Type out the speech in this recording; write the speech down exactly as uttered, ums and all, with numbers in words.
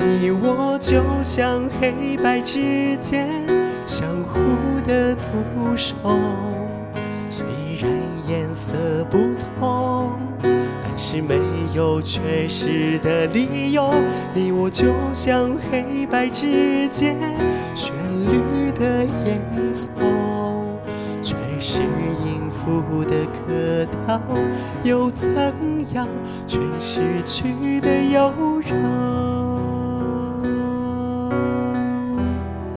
你我就像黑白之间相互的独守，虽然颜色不同，但是没有缺失的理由。你我就像黑白之间旋律的演奏，却是音符的客套，又怎样诠释曲的悠柔？